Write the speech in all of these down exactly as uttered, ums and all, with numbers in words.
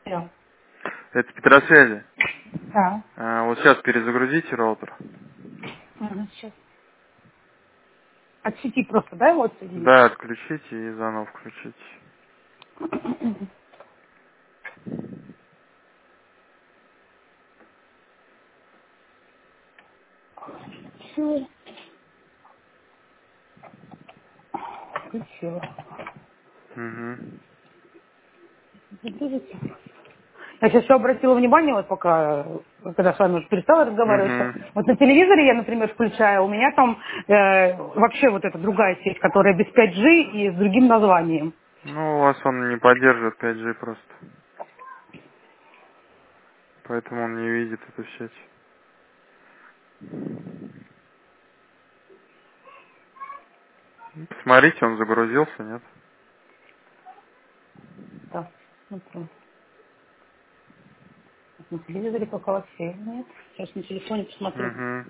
Алло. Это Петросвязи. Да. А, вот сейчас перезагрузите роутер. Ага, сейчас. От сети просто, да, его отсоединить? Да, отключите и заново включите. Все. Включила. Угу. Загрузите. Я сейчас еще обратила внимание, вот пока, э, когда с вами уже перестала разговаривать, что Угу. вот на телевизоре я, например, включаю, у меня там э, вообще вот эта другая сеть, которая без пять джи и с другим названием. Ну, у вас он не поддерживает пять джи просто. Поэтому он не видит эту сеть. Ну, посмотрите, он загрузился, нет? Да, смотрю. На телевизоре пока вообще нет. Сейчас на телефоне посмотрю. Угу.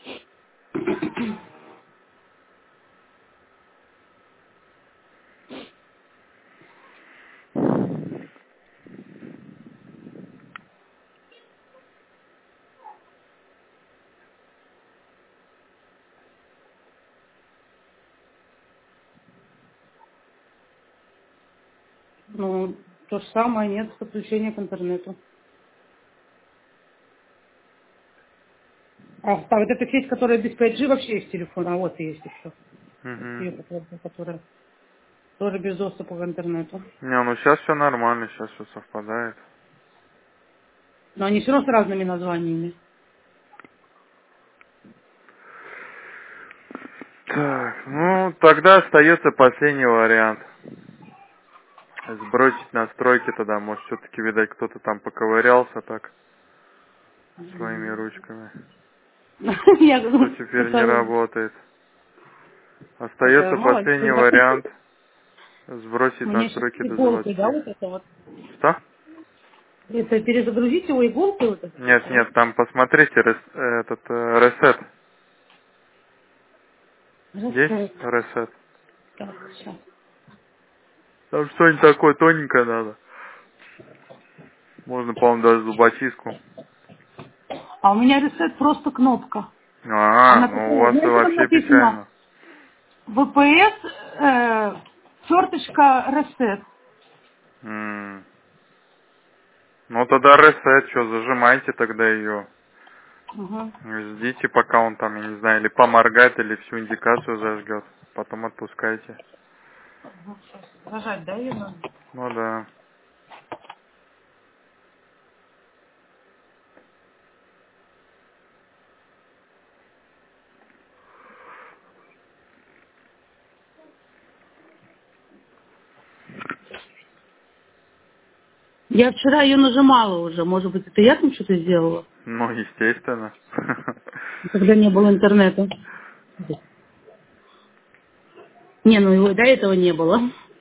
Ну, то же самое, нет подключения к интернету. А, а вот эта сеть, которая без пять джи, вообще есть телефон, а вот есть еще. Угу. Ее, которая, которая тоже без доступа к интернету. Не, ну сейчас все нормально, сейчас все совпадает. Но они все равно с разными названиями. Так, ну, тогда остается последний вариант. Сбросить настройки тогда, может, все-таки, видать, кто-то там поковырялся так, своими ручками. Я Что думаю, теперь не это, работает. это Остается мало ли, последний когда вариант. Сбросить мне сейчас настройки до иголкой, да, заводских. вот это вот. Что? Это перезагрузить его иголкой вот это Нет, только, да? нет, там посмотрите рес- этот э, ресет. Есть Ресет. ресет? Так, сейчас. Там что-нибудь такое тоненькое надо. Можно, по-моему, даже зубочистку. А у меня ресет просто кнопка. А, Она ну у такая, вас и знаете, там вообще написано печально. вэ пэ эс э, черточка ресет. М. Ну тогда ресет, что, зажимайте тогда ее. Угу. Ждите, пока он там, я не знаю, или поморгает, или всю индикацию зажгет. Потом отпускайте. Нажать, да, ее надо? Ну да. Я вчера ее нажимала уже. Может быть, это я там что-то сделала? Ну, естественно. Когда не было интернета. Не, ну его до этого не было.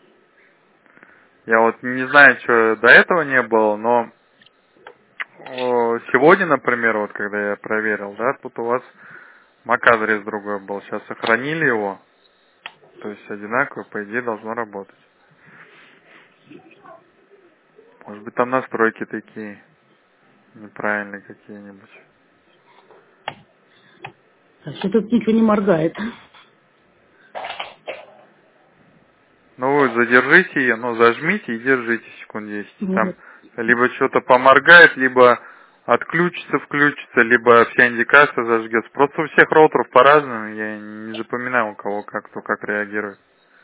Я вот не знаю, что до этого не было, но о, сегодня, например, вот когда я проверил, да, тут у вас MAC-адрес другой был. Сейчас сохранили его, то есть одинаково, по идее, должно работать. Может быть, там настройки такие неправильные какие-нибудь. А что тут ничего не моргает? Ну, вы задержите ее, ну, зажмите и держите секунд десять. Там Вот. либо что-то поморгает, либо отключится, включится, либо вся индикация зажгется. Просто у всех роутеров по-разному, я не запоминаю, у кого как, кто как реагирует.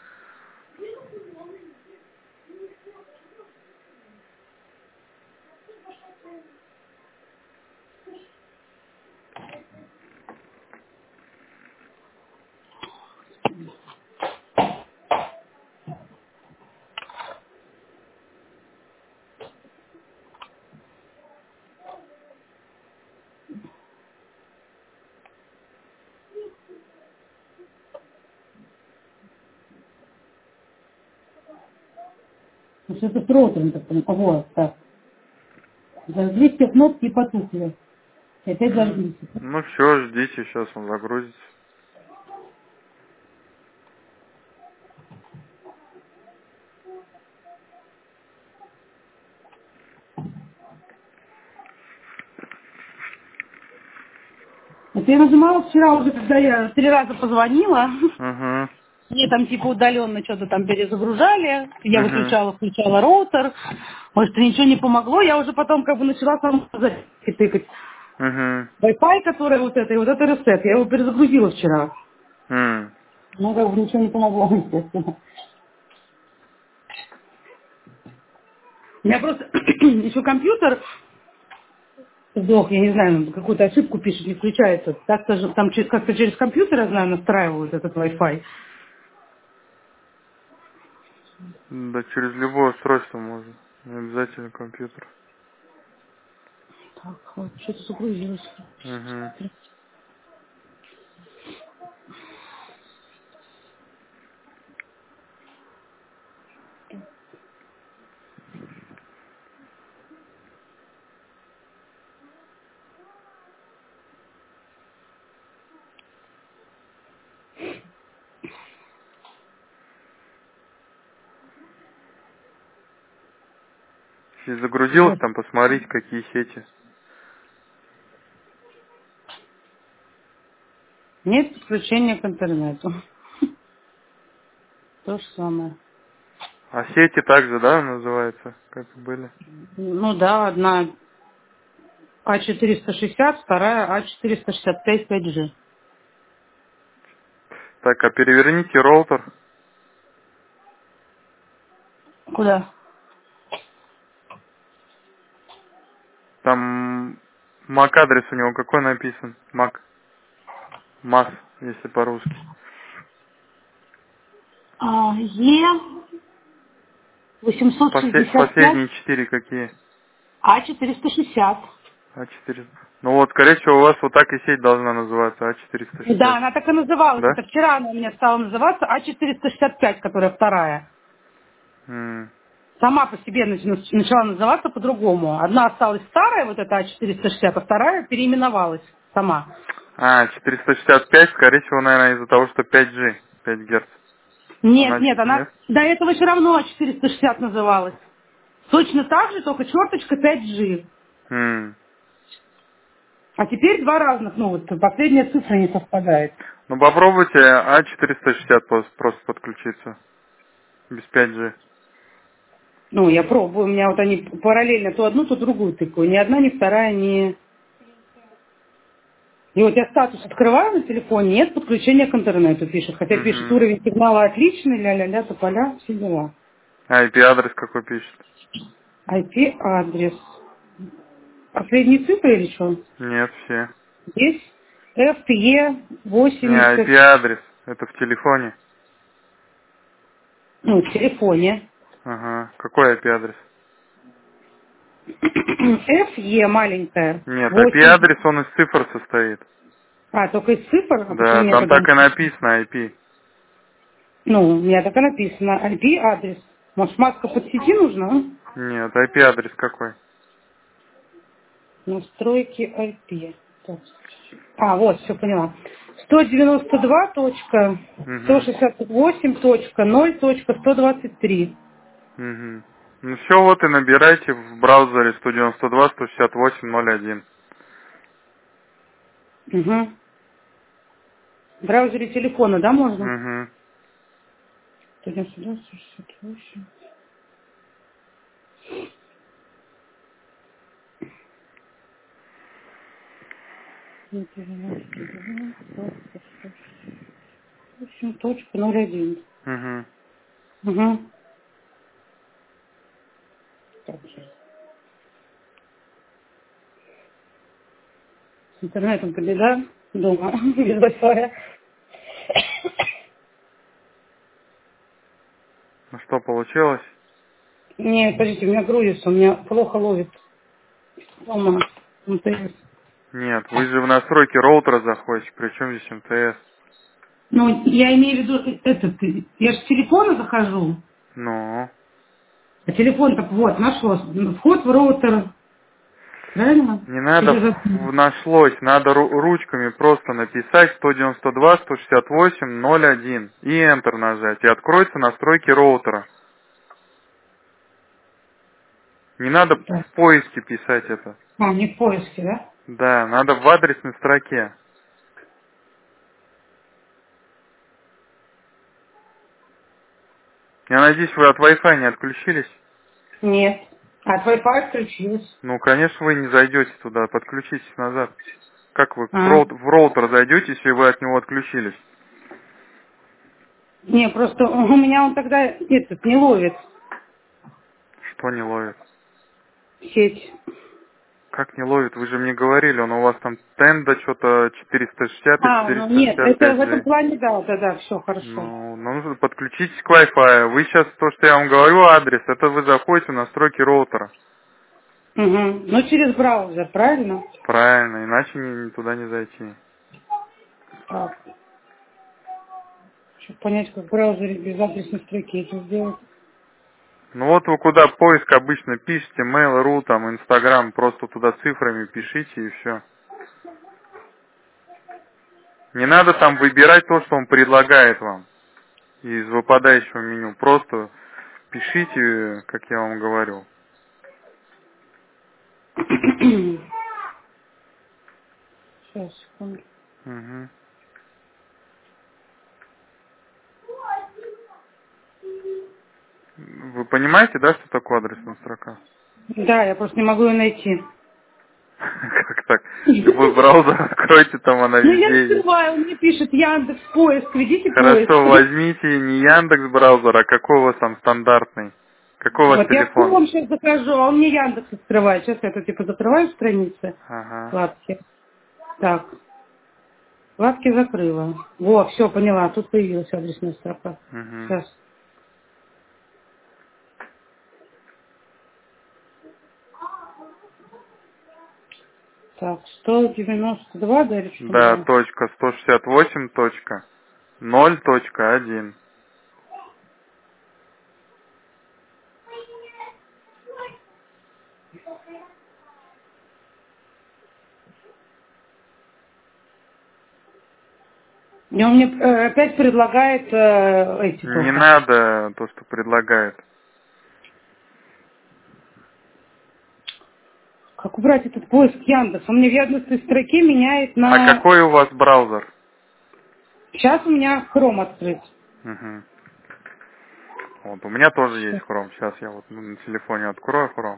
Ну, что это с ротором таким? Вот, так. Зажгли все кнопки и потухли. И опять М, зажглись. Ну все, ждите, сейчас он загрузится. Это я нажимала вчера уже, когда я три раза позвонила. Угу. Мне там типа удаленно что-то там перезагружали. Я Угу. выключала, включала роутер. Может, ничего не помогло. Я уже потом как бы начала сама тыкать. Угу. Wi-Fi, который вот это, и вот это ресет. Я его перезагрузила вчера. М. Ну, как бы ничего не помогло, естественно. У меня просто еще компьютер сдох, я не знаю, какую-то ошибку пишет, не включается. Так-то же, там че- как-то через компьютер, я знаю, настраивают этот Wi-Fi. Да через любое устройство можно. Не обязательно компьютер. Так, вот, что-то загрузилось. Угу. Если загрузилось, Вот. там посмотрите, какие сети. Нет подключения к интернету. То же самое. А сети также, да, называется, как и были? Ну да, одна А четыреста шестьдесят, вторая А четыреста шестьдесят пять пять джи. Так, а переверните роутер. Куда? Там мак адрес у него какой написан? Мак. Мас, если по-русски. А, Е восемьсот После- шестьдесят пять, последние четыре какие? А четыреста шестьдесят. А четыре. Ну вот, скорее всего, у вас вот так и сеть должна называться, А четыреста Да, шестьдесят. она так и называлась. Да? Это вчера она у меня стала называться А четыреста шестьдесят пять, которая вторая. М. Сама по себе нач- нач- начала называться по-другому. Одна осталась старая, вот эта А четыреста шестьдесят, а вторая переименовалась сама. А, четыреста шестьдесят пять, скорее всего, наверное, из-за того, что пять джи, пять герц. Нет, Она, нет, она нет? до этого все равно А четыреста шестьдесят называлась. Точно так же, только черточка пять джи. М. А теперь два разных, ну вот последняя цифра не совпадает. Ну попробуйте А четыреста шестьдесят пос- просто подключиться. Без пять джи. Ну, я пробую, у меня вот они параллельно то одну, то другую тыкаю. Ни одна, ни вторая, ни... И вот я статус открываю на телефоне, нет подключения к интернету, пишет. Хотя пишет, Угу. уровень сигнала отличный, ля-ля-ля, тополя, все дела. А ай пи адрес какой пишет? ай пи-адрес. Последние цифры или что? Нет, все. Есть эф е Не, восемьдесят, ай пи адрес. Это в телефоне. ну, в телефоне. Ага. Какой ай пи адрес? эф е маленькая, Нет, ай пи восемь. адрес, он из цифр состоит. А, только из цифр? А почему у Да, меня там тогда... так и написано ай пи. Ну, у меня так и написано. ай пи-адрес. Может, маска под сети нужна? А? Нет, ай пи адрес какой? Настройки ай пи. Так. А, вот, все поняла. сто девяносто два точка сто Угу. шестьдесят восемь точка ноль точка сто двадцать три. Угу. Ну все, вот и набирайте в браузере сто девяносто два сто шестьдесят восемь ноль один. Угу. В браузере телефона, да, можно? Угу. сто девяносто два сто шестьдесят восемь. сто девяносто два точка сто шестьдесят восемь точка ноль один. Угу. Угу. Так, сейчас. С интернетом победа дома, без Wi-Fi. Ну что, получилось? Не, подождите, у меня грузится, у меня плохо ловит. Дома. эм тэ эс. Нет, вы же в настройки роутера заходите, причем здесь эм тэ эс. Ну, я имею в виду, этот, я же с телефона захожу. Ну, А телефон так вот, нашлось. Вход в роутер. Правильно? не надо Или за... в- нашлось, надо ру- ручками просто написать сто девяносто два сто шестьдесят восемь ноль один и Enter нажать, и откроются настройки роутера. Не надо Так. в поиске писать это. А, не в поиске, да? Да, надо в адресной строке. Я надеюсь, вы от Wi-Fi не отключились? Нет. От Wi-Fi отключилась. Ну, конечно, вы не зайдете туда, подключитесь назад. Как вы в А. роут- в роутер зайдете, если вы от него отключились? Не, просто у меня он тогда этот не ловит Что не ловит? сеть. Как не ловит? Вы же мне говорили, он у вас там тенда что-то четыреста шестьдесят и А, ну нет, четыреста шестьдесят это пять в этом джи. плане, да, да, да, все хорошо. Ну, ну, нужно подключитесь к Wi-Fi. Вы сейчас, то, что я вам говорю, адрес, это вы заходите в настройки роутера. Угу. Ну, через браузер, правильно? Правильно, иначе ни- ни туда не зайти. Так, чтобы понять, как в браузере без адресной строки это сделать. Ну вот вы куда поиск обычно пишете, Mail.ru, там, Instagram, просто туда цифрами пишите и все. Не надо там выбирать то, что он предлагает вам из выпадающего меню. Просто пишите, как я вам говорю. Сейчас, секунду. Мгм. Вы понимаете, да, что такое адресная строка? Да, я просто не могу ее найти. Как так? Любой браузер откройте, там она Ну, я везде есть. открываю, он мне пишет Яндекс поиск, ведите поиск. Хорошо, возьмите не Яндекс браузер, а какой у вас там стандартный? Какой у вас Вот, я в телефон? Chrome сейчас захожу, а он мне Яндекс открывает. Сейчас я тут типа закрываю страницы, Ага. вкладки. Так, вкладки закрыла. Во, все, поняла, тут появилась адресная строка. Угу. Сейчас. Так, сто девяносто два, да, или что там Да, было? точка сто шестьдесят восемь точка ноль точка один. И он мне э, опять предлагает э, эти Не только. надо то, что предлагает. Как убрать этот поиск Яндекс? Он мне в Яндексной строке меняет А на... какой у вас браузер? Сейчас у меня Chrome открыт. Угу. Вот, у меня тоже есть Chrome. Сейчас я вот на телефоне открою Chrome.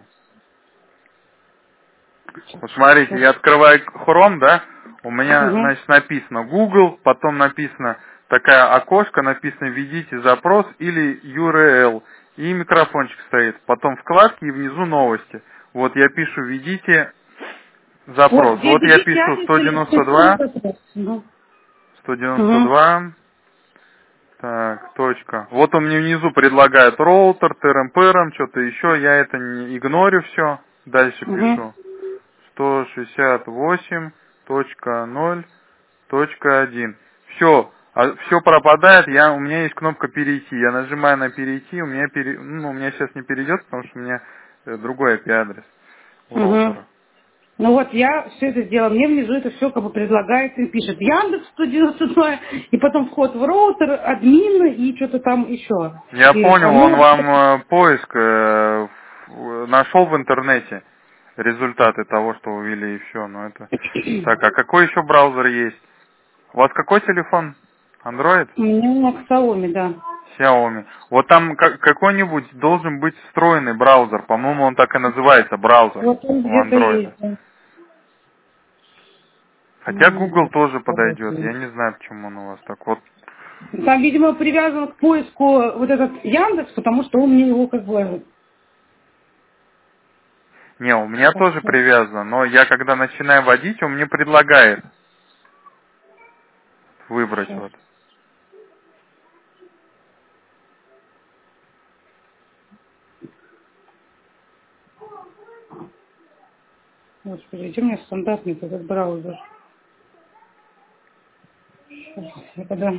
Сейчас, Вот сейчас, смотрите, сейчас. я открываю Chrome, да, у меня, Угу. значит, написано Google, потом написано такая окошко, написано «Введите запрос» или ю ар эл, и микрофончик стоит. Потом вкладки и внизу новости. Вот я пишу «Введите Вот, запрос». здесь Вот я введите пишу адрес сто или девяносто телефонный два, запрос. Угу. сто девяносто Угу. два, так, точка. Вот он мне внизу предлагает роутер, тырым-пырым, что-то еще, я это не игнорю все, дальше Угу. пишу. сто шестьдесят восемь точка ноль точка один. Все, все пропадает, я, у меня есть кнопка перейти. Я нажимаю на перейти, у меня пере, ну, у меня сейчас не перейдет, потому что у меня э, другой ай пи адрес у Угу. роутера. Ну вот я все это сделала. Мне внизу это все как бы предлагает и пишет Яндекс сто девяносто два, и потом вход в роутер, админ и что-то там еще. Я И, понял, а, он ну, вам э, поиск э, в- нашел в интернете результаты того, что вы ввели и все, но это... Так, а какой еще браузер есть? У вас какой телефон? Android? у меня в Xiaomi, да. Xiaomi. Вот там как- какой-нибудь должен быть встроенный браузер. По-моему, он так и называется, браузер Вот он у где-то андроида. есть, да. Хотя Ну, Google где-то тоже подойдет. вроде. Я не знаю, почему он у вас так. Вот. Там, видимо, привязан к поиску вот этот Яндекс, потому что он мне его как бы... Не, у меня Так тоже что, привязано, но я когда начинаю водить, он мне предлагает выбрать сейчас. вот. Господи, где у меня стандартный этот браузер? Сейчас, я когда...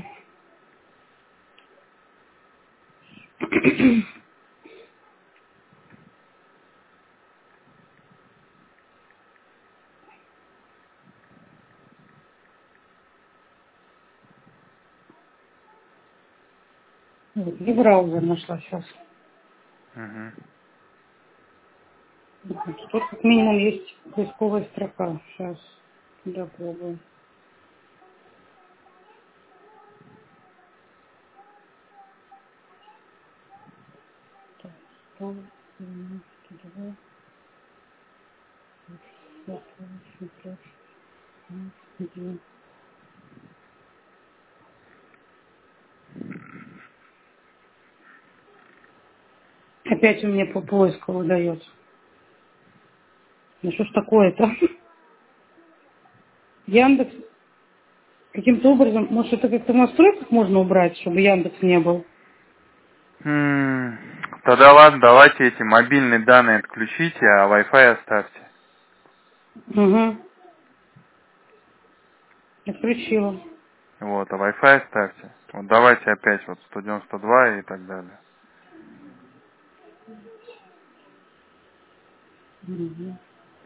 Вот, где браузер нашла сейчас? Мгм. Тут как минимум есть поисковая строка. Сейчас, да, пробую. Опять у меня по поиску выдает. Ну что ж такое-то? Яндекс каким-то образом, может это как-то в настройках можно убрать, чтобы Яндекс не был? М, Тогда ладно, давайте эти мобильные данные отключите, а Wi-Fi оставьте. Угу. Отключила. Вот, а Wi-Fi оставьте. Вот давайте опять вот сто девяносто два и так далее. Угу.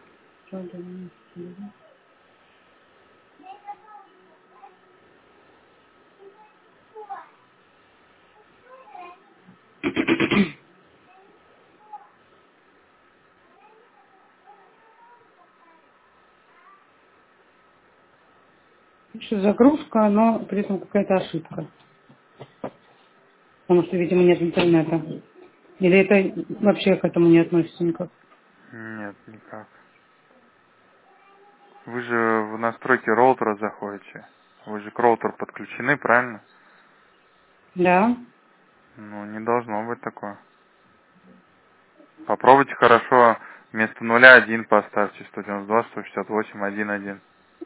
Пишет загрузка, но при этом какая-то ошибка. Потому что, видимо, нет интернета. Или это вообще к этому не относится никак? Нет, никак. Вы же в настройки роутера заходите. Вы же к роутеру подключены, правильно? Да. Ну, не должно быть такое. Попробуйте хорошо вместо нуля один поставьте сто девяносто два сто шестьдесят восемь один один.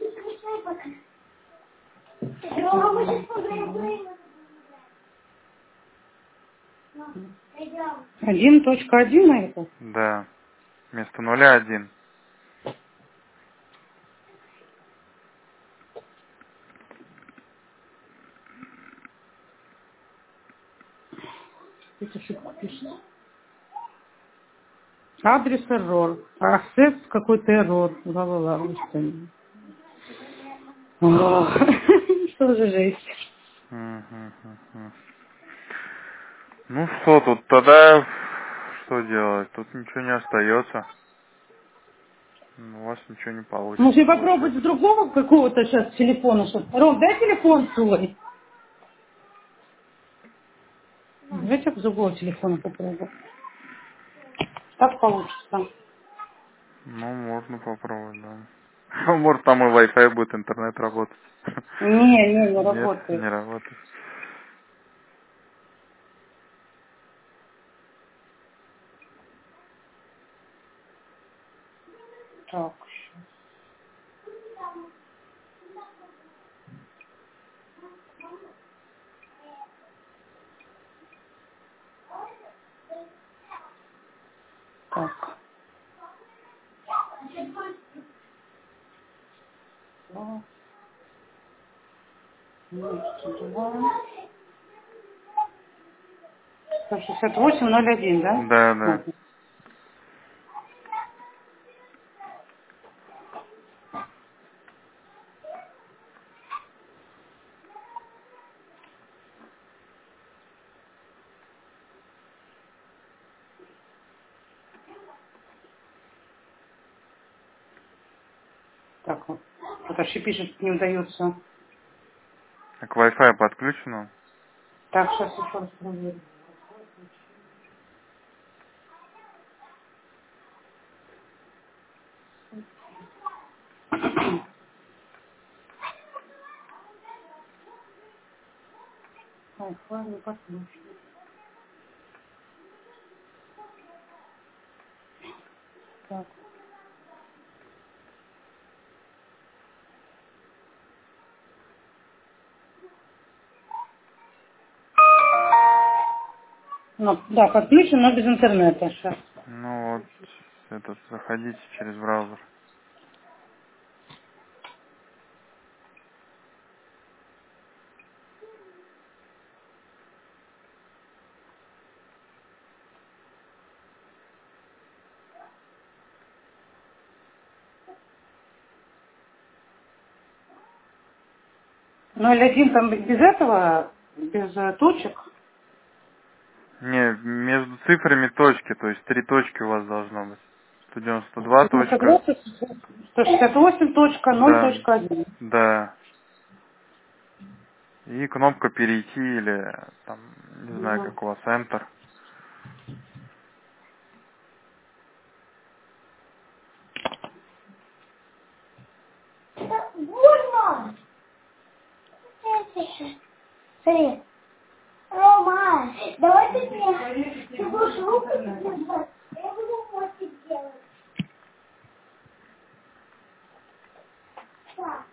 Один точка один на это? Да, вместо нуля один. Здесь ошибка пишет. Адрес эррор. Аксесс какой-то эррор. Ла-ла-ла. Господи. Ох, что за жесть. Мгм, мгм. Ну что тут, тогда что делать? Тут ничего не остается. Ну, у вас ничего не получится, Может, я попробовать получается. с другого какого-то сейчас телефона? Что... Ром, дай телефон свой. Давайте с другого телефона попробую. Так получится. Ну, можно попробовать, да. Ну, может, там и Wi-Fi будет, интернет работать. Не, не, не Нет, работает. не работает. Так, так. Два, два, сто шестьдесят восемь ноль один, да? Да, да. Можно. Так вот. Тут аж пишет, не удается. А к Wi-Fi подключено? Так, сейчас еще раз проверю. Wi-Fi не подключен. Так. Ну, да, подключен, но без интернета. Сейчас. Ну вот, этот, заходите через браузер. ноль один там без этого, без э, точек. Не, между цифрами точки, то есть три точки у вас должно быть. сто девяносто два девяносто два, точка. сто шестьдесят восемь точка ноль Да, точка один. да. И кнопка перейти или там, не знаю, Угу. как у вас, Enter. Смотри. Рома, давай ты мне, ты будешь руку держать, я буду хвостик делать. Так.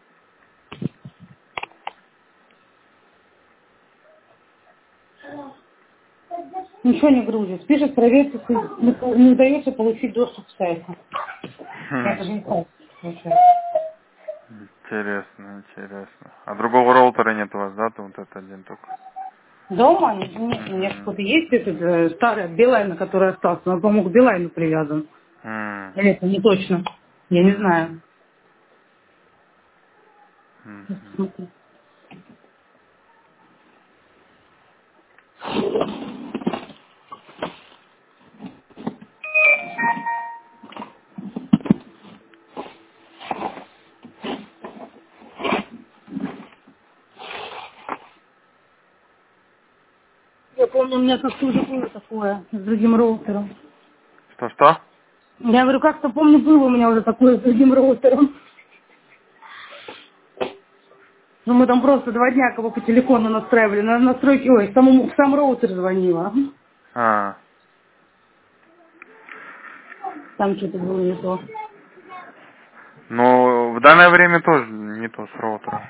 Ничего не грузит. Пишет, проверьте, если не не удается получить доступ к сайту. Это же не так получается. Интересно, интересно. А другого роутера нет у вас, да? Тут вот этот один только. Дома нет, у меня Мгм. какой-то есть этот э, старый от Билайна, который остался, но, по-моему, к Билайну привязан. М, Или это не точно. Я не мгм, знаю. Сейчас мгм. посмотрю. Я помню, у меня как-то уже было такое с другим роутером. Что-что? Я говорю, как-то помню, было у меня уже такое с другим роутером. Ну, мы там просто два дня кого по телефону настраивали. На настройки, ой, самому, сам роутер звонила. А, Там что-то было не то. ну, в данное время тоже не то с роутером.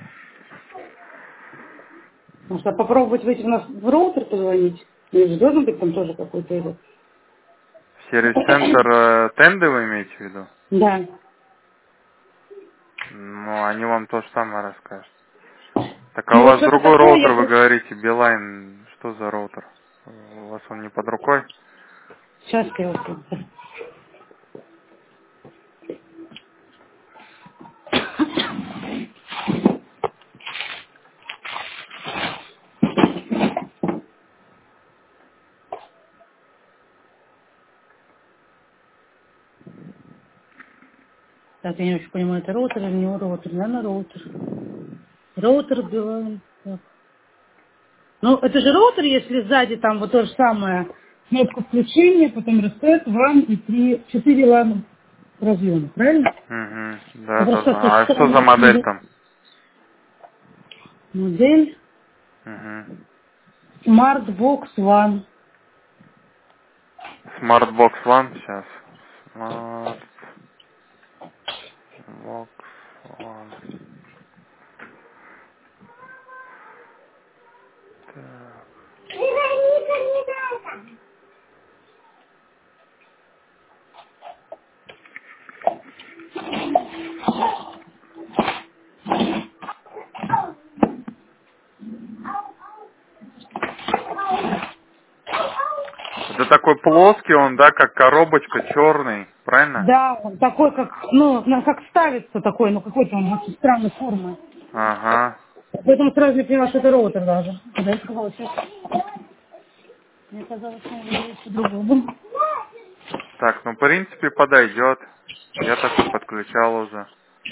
Может, а попробовать выйти у нас в роутер позвонить? Или же должен быть там тоже какой-то этот? Сервис-центр э, Тенды вы имеете в виду? Да. Ну, они вам то же самое расскажут. Так, а Ну у вот вас что-то другой такое роутер, я вы просто... говорите, Билайн, что за роутер? У вас он не под рукой? Сейчас я его скажу. Так, я не очень понимаю, это роутер или не роутер? Наверное, роутер. Роутер Билайн. Так. Ну, это же роутер, если сзади там вот то же самое. Кнопка включения, потом ресет, ван и три, четыре лан разъема, правильно? Угу, да, Я просто тоже. как А что за странно модель смотрю. там? Модель Угу. Smartbox One. Smartbox One сейчас. Smartbox One. Так. Это такой плоский он, да, как коробочка, черный, правильно? Да, он такой, как, ну, на- как ставится такой, ну, какой-то он очень странной формы. Ага. Поэтому сразу не поняла, что это роутер даже. Когда я сказала, сейчас, мне казалось, что он говорит по-другому. Так, ну, в принципе, подойдет. Я такой подключал уже.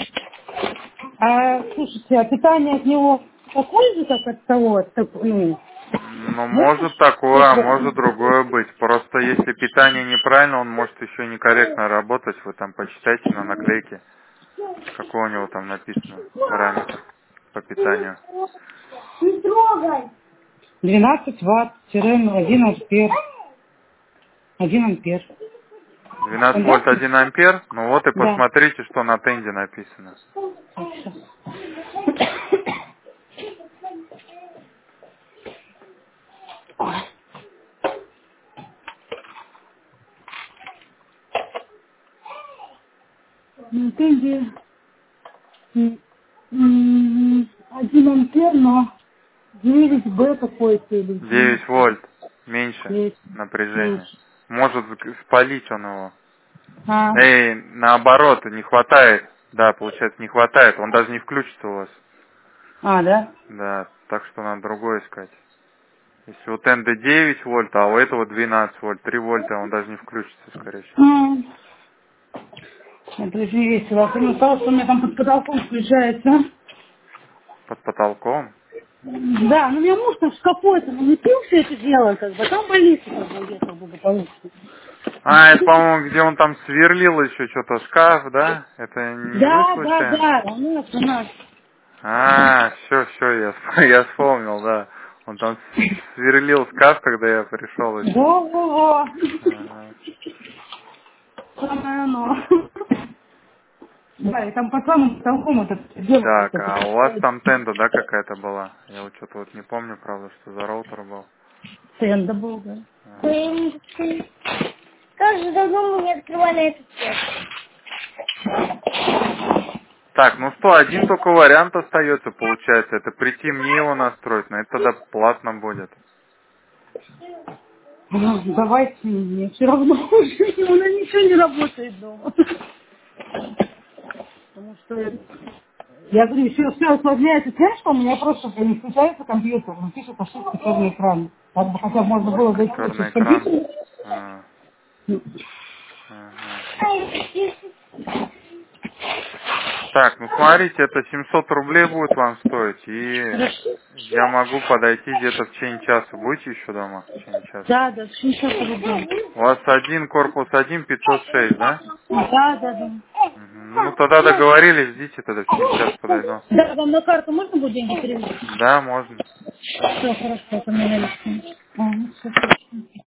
А, слушайте, а питание от него такое же, как от того, от так- ну, Ну, можно может такое, а может что-то... другое быть. Просто если питание неправильно, он может еще некорректно работать. Вы там почитайте на наклейке, какой у него там написано параметр по питанию. Не трогай. двенадцать ватт, тире один ампер. один ампер. двенадцать вольт Стандартно? один ампер. Ну вот и Да. посмотрите, что на тенде написано. Так, щас. На тенде м, м, один ампер, но девять бэ какой-то или девять. девять вольт. Меньше девять. напряжения. Меньше. Может спалить он его. А, Эй, наоборот, не хватает. Да, получается, не хватает. Он даже не включится у вас. а, да? Да, так что надо другое искать. Если у тенда девять вольт, а у этого двенадцать вольт, три вольта, он даже не включится, скорее всего. М, Это очень весело. А кроме того, что у меня там под потолком включается. Под потолком. Да, ну у меня муж там в шкафу это намутил все это дело, как бы, а там больница как бы уехал благополучно. А, это, по-моему, где он там сверлил еще что-то, шкаф, да? Это не вы Да, да, случайно? да, у нас, у нас. А, все, все, я, вс- я вспомнил, да. Он там с- сверлил скаф, когда я пришел еще. Во-во-во. Ага. Самое оно. Да, и там пацан, толком этот девушка, Так, кстати, а у вас представляете, там тенда, да, какая-то была? Я вот что-то вот не помню, правда, что за роутер был. стенда был, да. Ага. Тоже давно мы не открывали этот цвет. Так, ну что, один только вариант остается, получается. Это прийти мне его настроить, но это тогда платно будет. Ну, давайте, мне все равно уже, у меня ничего не работает дома. Потому что, я говорю, еще все осложняется тем, что у меня просто не включается компьютер, он пишет ошибку черный экран. Так бы хотя бы можно было зайти Черный через экран. компьютер. А, ага. Так, ну смотрите, это семьсот рублей будет вам стоить, и я могу подойти где-то в течение часа. Будете еще дома в течение часа? Да, да, семьсот рублей. У вас один корпус один пятьсот шесть, да? Да, да, да. Мгм. Ну тогда договорились, ждите, тогда в течение часа подойду. Да, вам на карту можно будет деньги перевести? Да, можно. Все, хорошо, это мне наличные. А, ну, всё, хорошо.